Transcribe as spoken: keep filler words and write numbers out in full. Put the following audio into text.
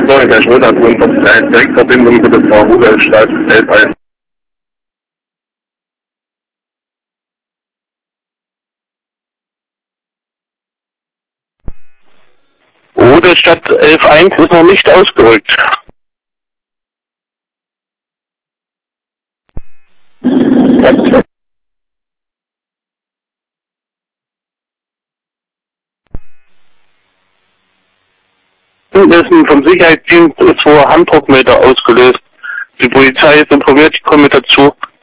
Sorry, der Schröder, Direktverbindung für das Frau Rudolstadt, elf eins. Rudolstadt elf eins ist noch nicht ausgerückt. Ist vom Sicherheitsdienst ist vor Handdruckmeter ausgelöst. Die Polizei ist informiert, ich komme mit dazu.